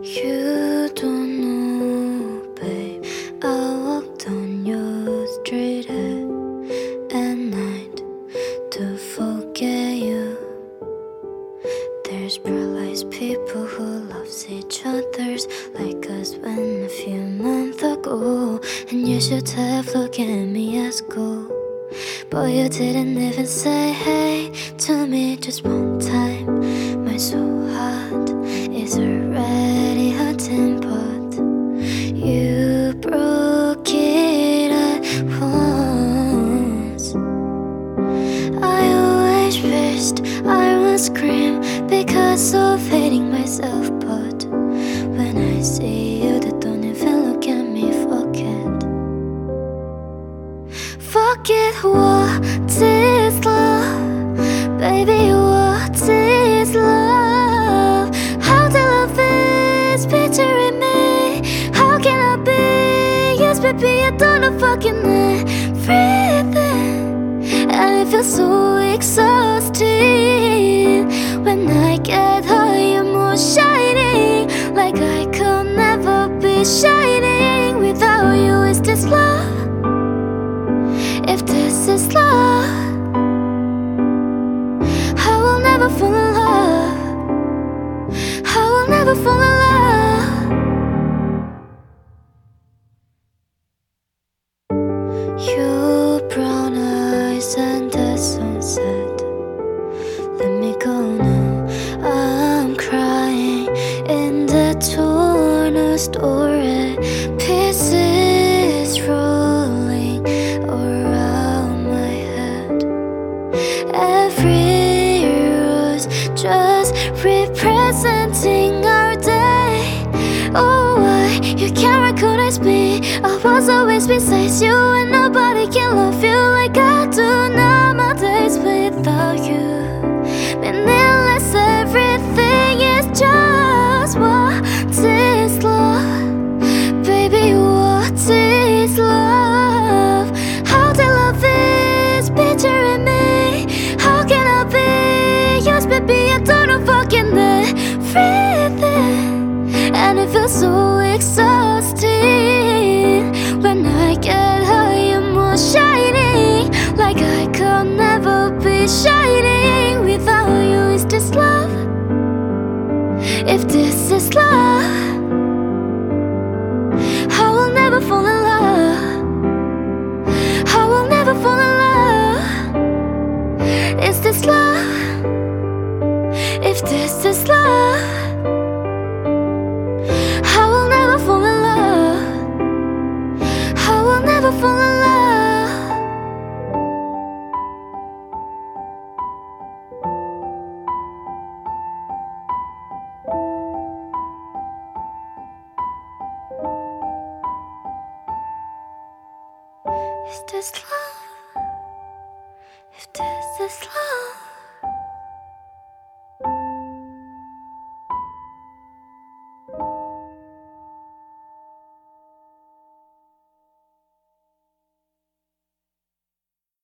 You don't know, babe, I walked on your street at night to forget you. There's paralyzed people who loves each others like us when a few months ago. And you should have looked at me as cool, but you didn't even say hey to me just one time. My soul heart is already hurting, but you broke it at once. I always wished I would scream because of hating myself, but when I see you, they don't even look at me. Forget what is love, baby, what is love? How the love is picturing me. How can I be? Yes, baby, I don't know fucking everything, and it feels so exhausting. When I get high, you're more shining, like I could never be shining without you. Is this love? If this is love, I will never fall in love. I will never fall in love. Your brown eyes and the sunset. Let me go now. I'm crying in the torn story. Pieces rolling around my head. Every rose just representing our day. Oh, why you can't recognize me? I was always beside you, and nobody can love you like I do nowadays without you. Meaningless, everything is just what is love, baby, what is love? How the love is picturing me. How can I be? Yes, baby, I don't know fucking everything, and it feels so exhausting. When I get high, you're more shining, like I could never be shining without you. Is this love? If this is love, I will never fall in love. I will never fall in love. Is this love? If this is love, I will never fall in love. I will never fall in love. Is this love? If this is love,